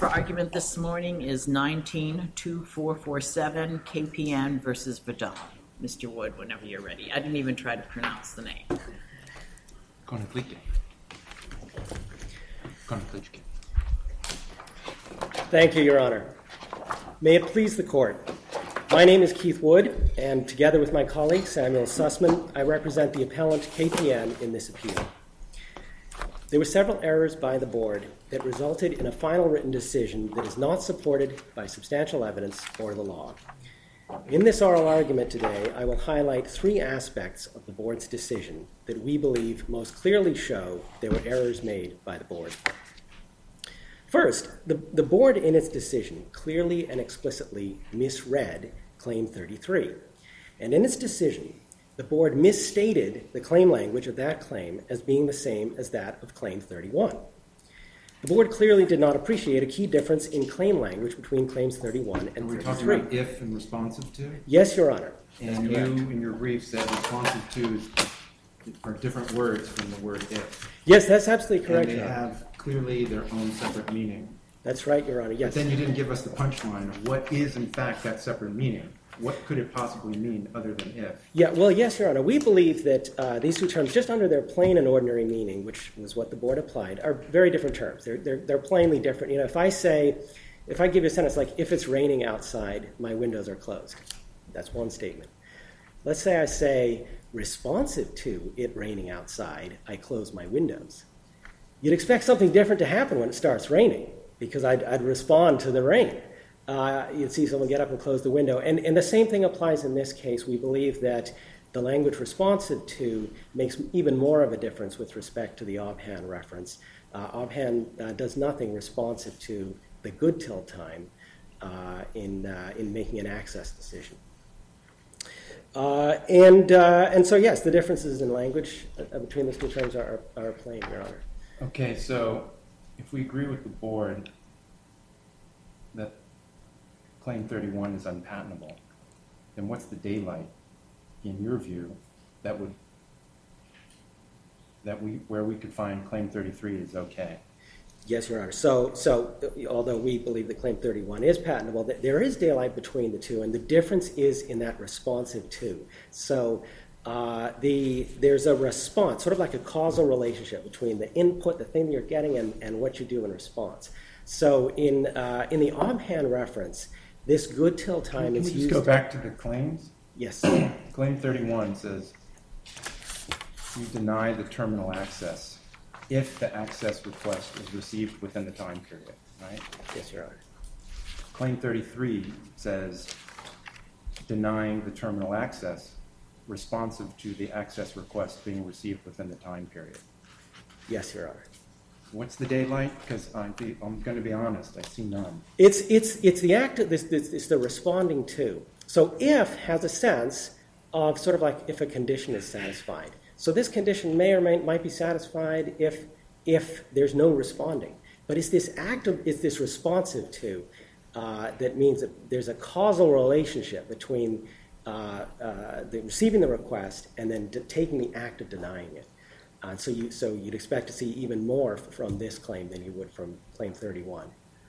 For argument this morning is 19-2447 KPN versus Vidal. Mr. Wood, whenever you're ready. I didn't even try to pronounce the name. Konflikte. Thank you, Your Honor. May it please the Court. My name is Keith Wood, and together with my colleague Samuel Sussman, I represent the appellant KPN in this appeal. There were several errors by the Board that resulted in a final written decision that is not supported by substantial evidence or the law. In this oral argument today, I will highlight three aspects of the Board's decision that we believe most clearly show there were errors made by the Board. First, the Board in its decision clearly and explicitly misread Claim 33. And in its decision, the Board misstated the claim language of that claim as being the same as that of Claim 31. The Board clearly did not appreciate a key difference in claim language between Claims 31 and 33. We're talking about if and responsive to? Yes, Your Honor. And you, in your brief, said responsive to are different words from the word if. Yes, that's absolutely correct, and they Your Honor. have clearly their own separate meaning. That's right, Your Honor, yes. But then you didn't give us the punchline of what is, in fact, that separate meaning. What could it possibly mean other than if? Yeah, well, yes, Your Honor. We believe that these two terms, just under their plain and ordinary meaning, which was what the Board applied, are very different terms. They're plainly different. You know, if I give you a sentence like, if it's raining outside, my windows are closed. That's one statement. Let's say I say, responsive to it raining outside, I close my windows. You'd expect something different to happen when it starts raining, because I'd respond to the rain. You'd see someone get up and close the window. And the same thing applies in this case. We believe that the language responsive to makes even more of a difference with respect to the Obhan reference. Obhan does nothing responsive to the good till time in making an access decision. And so, yes, the differences in language between those two terms are plain, Your Honor. Okay, so if we agree with the Board that Claim 31 is unpatentable, then what's the daylight, in your view, where we could find Claim 33 is okay? Yes, Your Honor. So although we believe that Claim 31 is patentable, there is daylight between the two, and the difference is in that responsive to. So there's a response, sort of like a causal relationship between the input, the thing that you're getting, and what you do in response. So in the Obhan reference, this good till time is used. Can we just go back to the claims? Yes. Claim 31 says you deny the terminal access if the access request is received within the time period, right? Yes, Your Honor. Claim 33 says denying the terminal access responsive to the access request being received within the time period. Yes, Your Honor. What's the daylight? Because I'm going to be honest, I see none. It's the act of this. It's the responding to. So if has a sense of sort of like if a condition is satisfied. So this condition may or might be satisfied if there's no responding. But it's this responsive to that means that there's a causal relationship between receiving the request and then taking the act of denying it. So you'd expect to see even more from this claim than you would from Claim 31.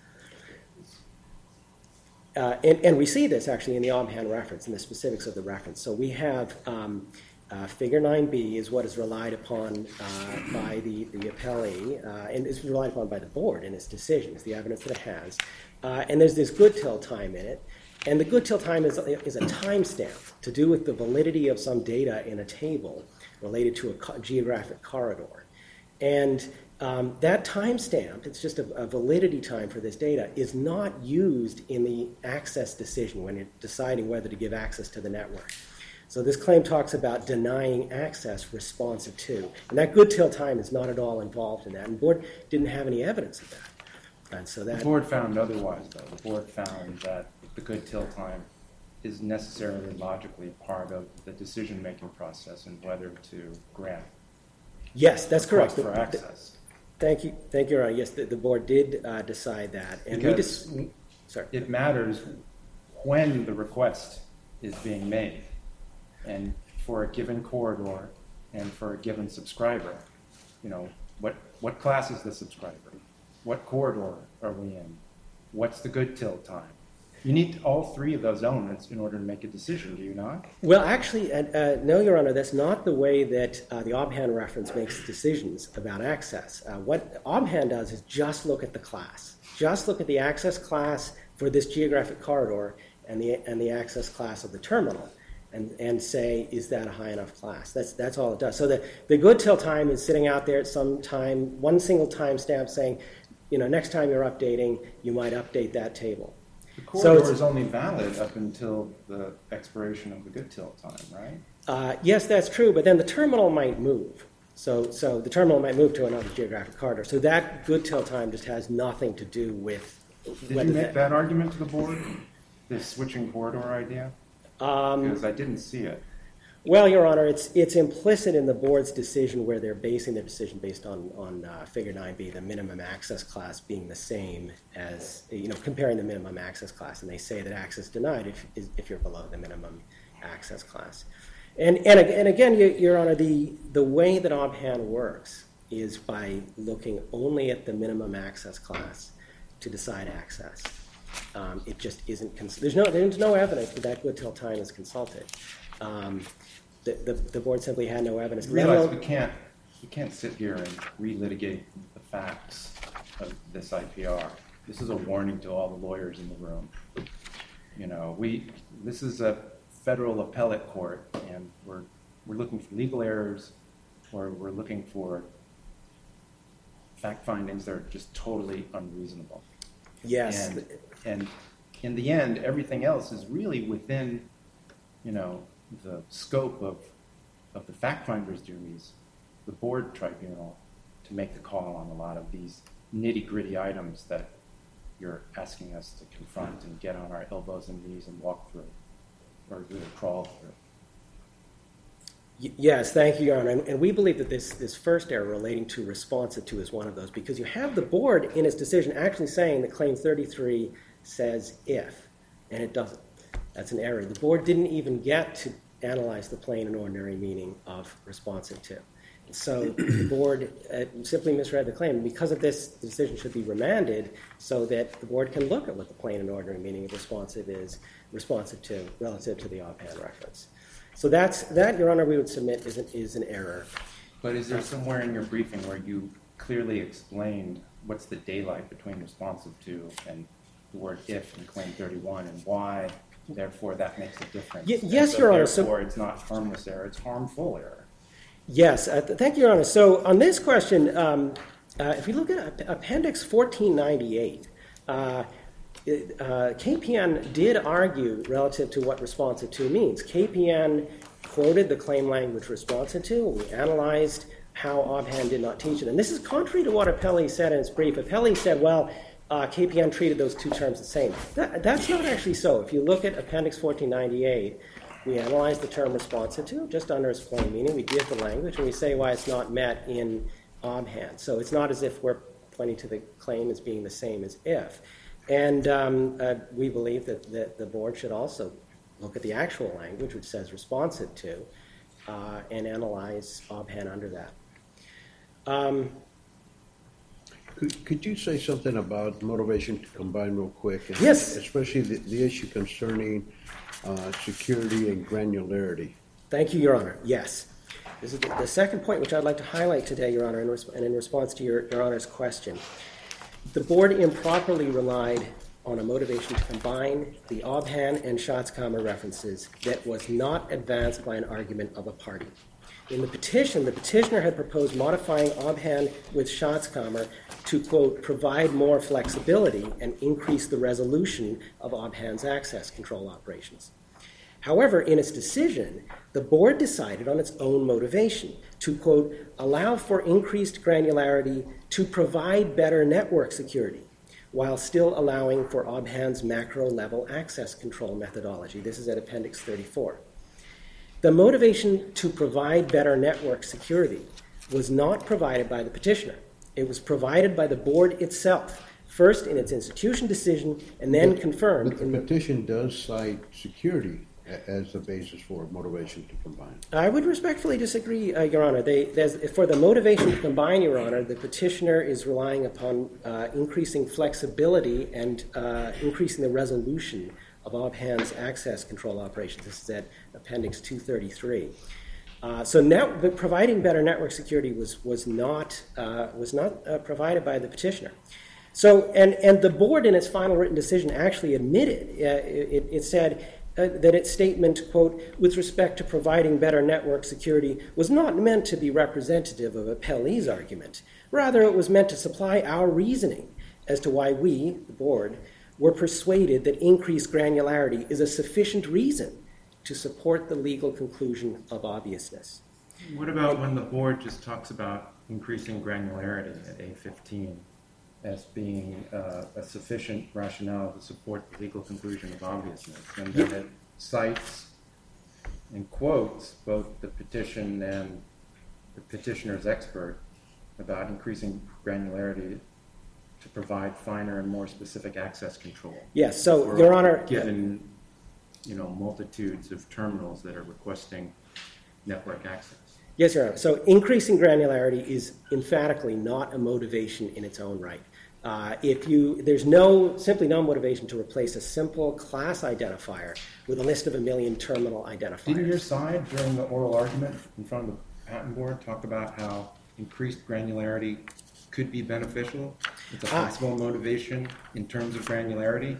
And we see this actually in the Obhan reference, in the specifics of the reference. So we have Figure 9b is what is relied upon by the appellee, and is relied upon by the Board in its decisions, the evidence that it has. And there's this good till time in it. And the good till time is a timestamp to do with the validity of some data in a table related to a geographic corridor. And that timestamp, it's just a validity time for this data, is not used in the access decision when you're deciding whether to give access to the network. So this claim talks about denying access responsive to. And that good till time is not at all involved in that. And the Board didn't have any evidence of that. And so that the Board found otherwise, though. The Board found that the good till time is necessarily logically part of the decision-making process and whether to grant. Yes, that's correct. For access. Thank you, Your Honor. Yes, the Board did decide that, and because it matters when the request is being made, and for a given corridor and for a given subscriber. You know, what class is the subscriber? What corridor are we in? what's the good till time? You need all three of those elements in order to make a decision, do you not? Well, actually, no, Your Honor, that's not the way that the OBHAN reference makes decisions about access. What OBHAN does is just look at the class. Just look at the access class for this geographic corridor and the access class of the terminal and say, is that a high enough class? That's all it does. So the good till time is sitting out there at some time, one single timestamp saying, next time you're updating, you might update that table. The corridor is only valid up until the expiration of the good till time, right? Yes, that's true, but then the terminal might move. So the terminal might move to another geographic corridor. So that good till time just has nothing to do with... Did you make that argument to the board, this switching corridor idea? Because I didn't see it. Well, Your Honor, it's implicit in the board's decision where they're basing their decision based on Figure 9b, the minimum access class being the same as, comparing the minimum access class. And they say that access denied if you're below the minimum access class. And again, Your Honor, the way that OBHAN works is by looking only at the minimum access class to decide access. It just isn't, there's no evidence that good till time is consulted. The board simply had no evidence. Realize we can't sit here and relitigate the facts of this IPR. This is a warning to all the lawyers in the room. This is a federal appellate court, and we're looking for legal errors, or we're looking for fact findings that are just totally unreasonable. Yes. And in the end, everything else is really within, the scope of the fact finder's duties, the board tribunal, to make the call on a lot of these nitty-gritty items that you're asking us to confront and get on our elbows and knees and walk through, or really crawl through. Yes, thank you, Your Honor. And we believe that this first error relating to responsive to is one of those, because you have the board in its decision actually saying that Claim 33 says if, and it doesn't. That's an error. The board didn't even get to analyze the plain and ordinary meaning of responsive to. So the board simply misread the claim. Because of this, the decision should be remanded so that the board can look at what the plain and ordinary meaning of responsive to relative to the OBHAN reference. So that, Your Honor, we would submit is an error. But is there somewhere in your briefing where you clearly explained what's the daylight between responsive to and the word if in Claim 31 and why, therefore, that makes a difference? Yes, Your Honor. Therefore, it's not harmless error, it's harmful error. Yes, thank you, Your Honor. So on this question, if we look at Appendix 1498, KPN did argue relative to what responsive to means. KPN quoted the claim language responsive to. We analyzed how OBHAN did not teach it. And this is contrary to what Apelli said in his brief. Apelli said, well, KPN treated those two terms the same. That's not actually so. If you look at Appendix 1498, we analyze the term responsive to, just under its plain meaning. We give the language, and we say why it's not met in OBHAN. So it's not as if we're pointing to the claim as being the same as if. And we believe that the board should also look at the actual language, which says responsive to, and analyze OBHAN under that. Could you say something about motivation to combine real quick? And yes. Especially the issue concerning security and granularity. Thank you, Your Honor. Yes. This is the second point which I'd like to highlight today, Your Honor, and in response to Your Honor's question. The board improperly relied on a motivation to combine the OBHAN and Schatzkammer references that was not advanced by an argument of a party. In the petition, the petitioner had proposed modifying OBHAN with Schatzkammer to, quote, provide more flexibility and increase the resolution of OBHAN's access control operations. However, in its decision, the board decided on its own motivation to, quote, allow for increased granularity to provide better network security while still allowing for OBHAN's macro-level access control methodology. This is at Appendix 34. The motivation to provide better network security was not provided by the petitioner. It was provided by the board itself, first in its institution decision and then confirmed. But the petition does cite security as the basis for motivation to combine? I would respectfully disagree, Your Honor. For the motivation to combine, Your Honor, the petitioner is relying upon increasing flexibility and increasing the resolution of OBHAN's access control operations. This is at Appendix 233. But providing better network security was not provided by the petitioner. So, and the board in its final written decision actually admitted, it said that its statement, quote, with respect to providing better network security was not meant to be representative of appellee's argument. Rather, it was meant to supply our reasoning as to why we, the board, were persuaded that increased granularity is a sufficient reason to support the legal conclusion of obviousness. What about when the board just talks about increasing granularity at A15 as being a sufficient rationale to support the legal conclusion of obviousness? And then it cites and quotes both the petition and the petitioner's expert about increasing granularity to provide finer and more specific access control. Yes, so, Your Honor... Given, multitudes of terminals that are requesting network access. Yes, Your Honor. So increasing granularity is emphatically not a motivation in its own right. There's simply no motivation to replace a simple class identifier with a list of 1 million terminal identifiers. Didn't your side, during the oral argument in front of the patent board, talk about how increased granularity could be beneficial? It's a possible motivation in terms of granularity?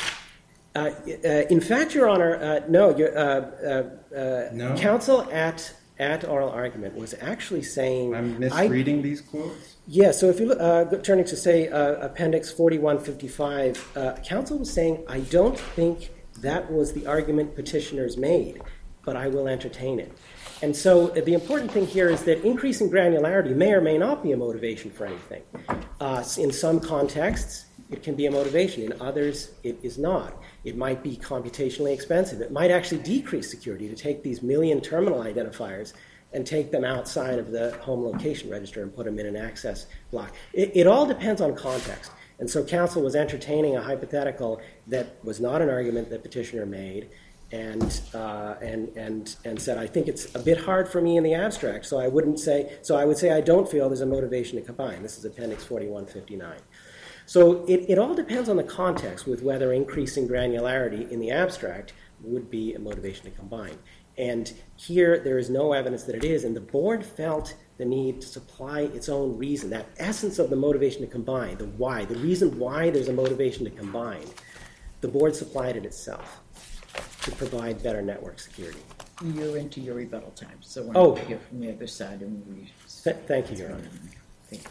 In fact, Your Honor, no. No? Counsel at oral argument was actually saying... I'm misreading these quotes? Yeah, so if you look, turning to, say, Appendix 4155, counsel was saying, I don't think that was the argument petitioners made, but I will entertain it. And so the important thing here is that increasing granularity may or may not be a motivation for anything. In some contexts, it can be a motivation. In others, it is not. It might be computationally expensive. It might actually decrease security to take these 1 million terminal identifiers and take them outside of the home location register and put them in an access block. It all depends on context. And so counsel was entertaining a hypothetical that was not an argument that petitioner made and said, I think it's a bit hard for me in the abstract, so I would say I don't feel there's a motivation to combine. This is Appendix 4159. So it all depends on the context with whether increasing granularity in the abstract would be a motivation to combine. And here there is no evidence that it is, and the board felt the need to supply its own reason, that essence of the motivation to combine, the why, the reason why there's a motivation to combine. The board supplied it itself to provide better network security. You're into your rebuttal time, so why don't we hear from the other side and we... Thank you, Your Honor. Thank you.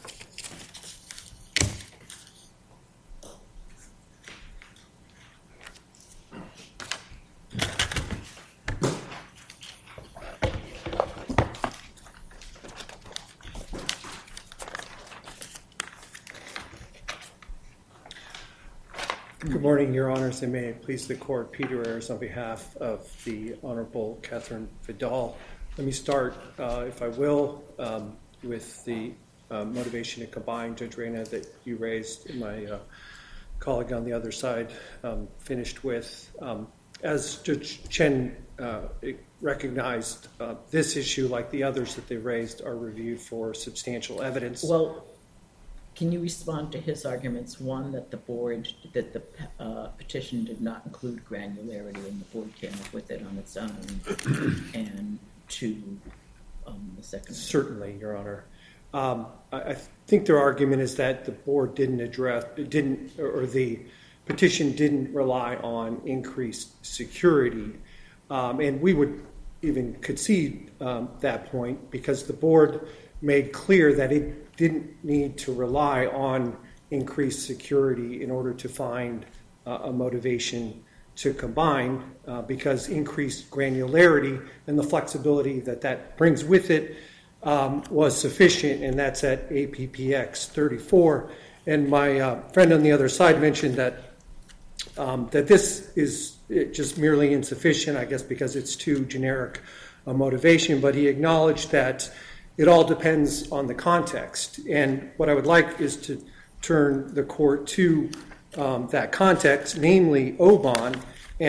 Good morning, Your Honors, and may it please the Court. Peter Ayers on behalf of the Honorable Catherine Vidal. Let me start, if I will, with the motivation to combine, Judge Reyna, that you raised, and my colleague on the other side finished with. As Judge Chen recognized, this issue, like the others that they raised, are reviewed for substantial evidence. Well, can you respond to his arguments? One, that the petition did not include granularity and the board came up with it on its own, and two, the second. Certainly, Your Honor. I think their argument is that the board the petition didn't rely on increased security, and we would even concede that point because the board made clear that it didn't need to rely on increased security in order to find a motivation to combine because increased granularity and the flexibility that brings with it was sufficient, and that's at APPX 34. And my friend on the other side mentioned that this is just merely insufficient, I guess, because it's too generic a motivation, but he acknowledged that it all depends on the context. And what I would like is to turn the court to that context, namely OBON, and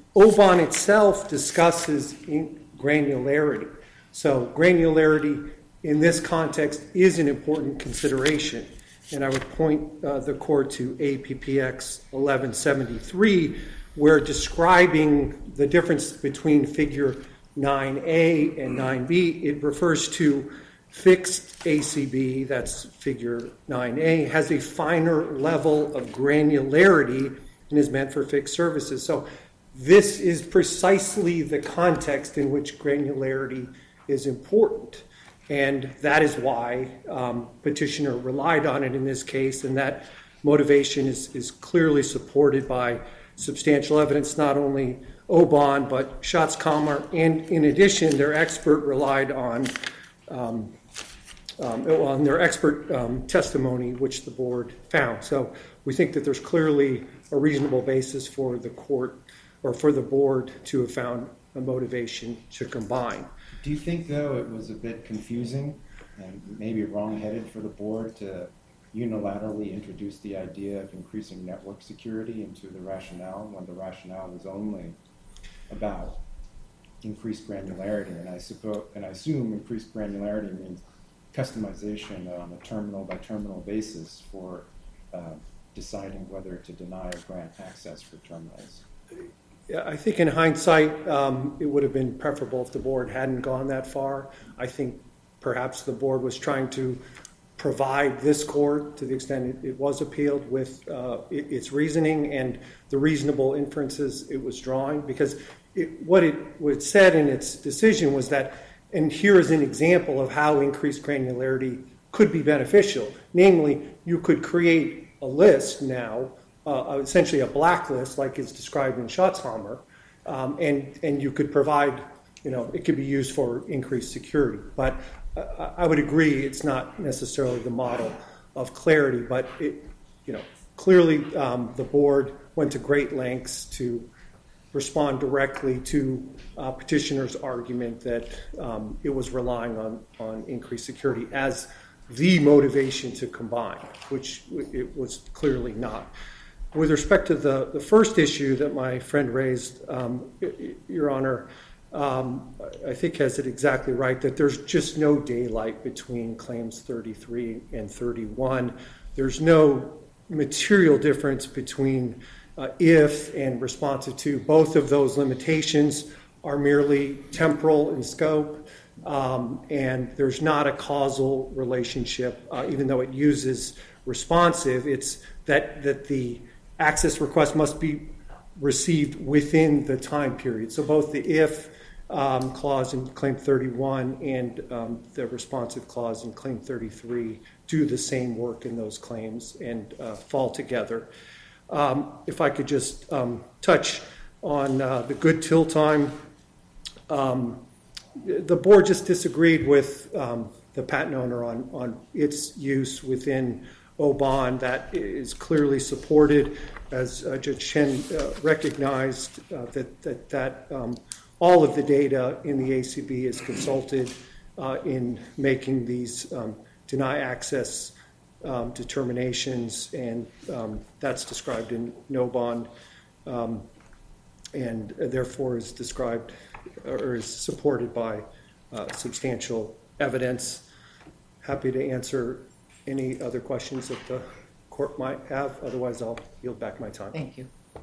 OBON itself discusses granularity. So granularity in this context is an important consideration. And I would point the court to APPX 1173, where describing the difference between figure 9A and 9B, it refers to fixed ACB, that's figure 9A, has a finer level of granularity and is meant for fixed services. So this is precisely the context in which granularity is important. And that is why petitioner relied on it in this case, and that motivation is clearly supported by substantial evidence, not only OBON, but Schatzkammer, and in addition, their expert relied on their expert testimony, which the board found. So we think that there's clearly a reasonable basis for the court or for the board to have found a motivation to combine. Do you think, though, it was a bit confusing and maybe wrong-headed for the board to unilaterally introduce the idea of increasing network security into the rationale when the rationale was only about increased granularity? And I assume increased granularity means customization on a terminal-by-terminal basis for deciding whether to deny or grant access for terminals. Yeah, I think in hindsight, it would have been preferable if the board hadn't gone that far. I think perhaps the board was trying to provide this court, to the extent it was appealed, with its reasoning and the reasonable inferences it was drawing. Because what it said in its decision was that, and here is an example of how increased granularity could be beneficial. Namely, you could create a list now, essentially a blacklist like is described in Schatzkammer, and you could provide, it could be used for increased security. But I would agree it's not necessarily the model of clarity, but clearly the board went to great lengths to respond directly to petitioner's argument that it was relying on increased security as the motivation to combine, which it was clearly not. With respect to the first issue that my friend raised, Your Honor, I think has it exactly right, that there's just no daylight between claims 33 and 31. There's no material difference between if and responsive to. Both of those limitations are merely temporal in scope, and there's not a causal relationship, even though it uses responsive. It's that the access request must be received within the time period. So both the if clause in Claim 31 and the responsive clause in Claim 33 do the same work in those claims and fall together. If I could just touch on the good till time. The board just disagreed with the patent owner on its use within OBON. That is clearly supported, as Judge Chen recognized, that all of the data in the ACB is consulted in making these deny access determinations, and that's described in NOBON, and therefore is described or is supported by substantial evidence. Happy to answer any other questions that the court might have. Otherwise, I'll yield back my time. Thank you.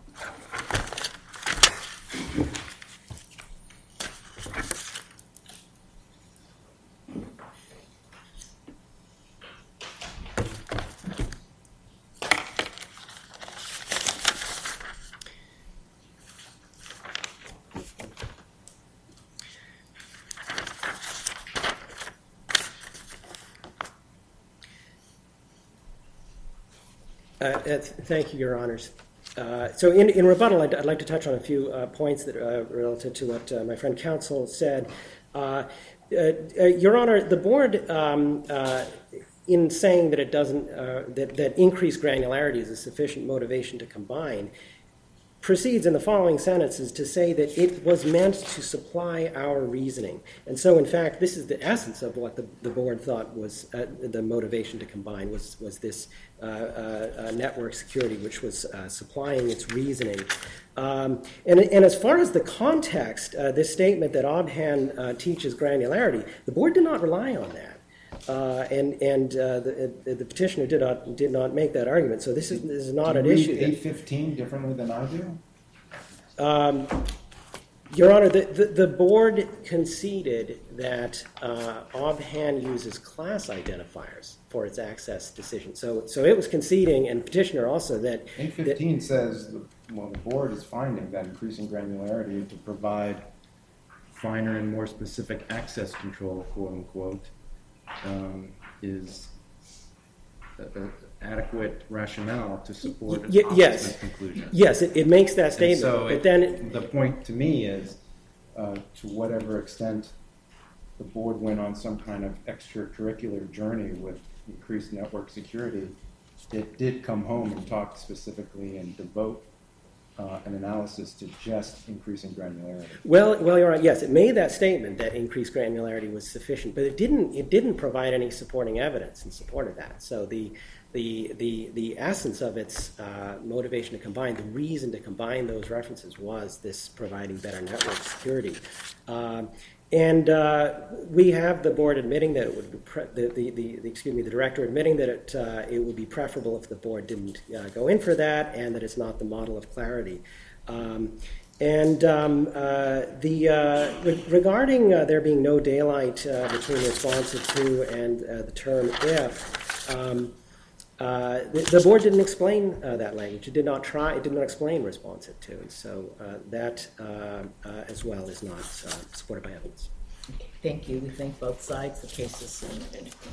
Thank you, Your Honors. So in rebuttal, I'd like to touch on a few points that are relative to what my friend counsel said. Your Honor, the board, in saying that it doesn't, that increased granularity is a sufficient motivation to combine, proceeds in the following sentences to say that it was meant to supply our reasoning. And so, in fact, this is the essence of what the board thought was the motivation to combine was this network security, which was supplying its reasoning. And as far as the context, this statement that Obhan teaches granularity, the board did not rely on that. The petitioner did not make that argument. So this is not an issue. Do you read 815 differently than I do? Your Honor, the board conceded that Obhan uses class identifiers for its access decision. So it was conceding, and petitioner also, that 815 says, the board is finding that increasing granularity to provide finer and more specific access control, quote unquote, is adequate rationale to support an opposite conclusion. Yes, it makes that statement. So but then the point to me is, to whatever extent the board went on some kind of extracurricular journey with increased network security, it did come home and talk specifically and devote an analysis to just increasing granularity. Well, Your Honor, yes, it made that statement that increased granularity was sufficient, but it didn't provide any supporting evidence in support of that. So the essence of its motivation to combine, the reason to combine those references was this providing better network security. And we have the board admitting that it would be the director admitting that it would be preferable if the board didn't go in for that, and that it's not the model of clarity. Regarding there being no daylight between responsive to and the term if, the board didn't explain that language. It did not explain responsive to, and so that as well is not supported by evidence. Okay, thank you. We thank both sides. The case is submitted.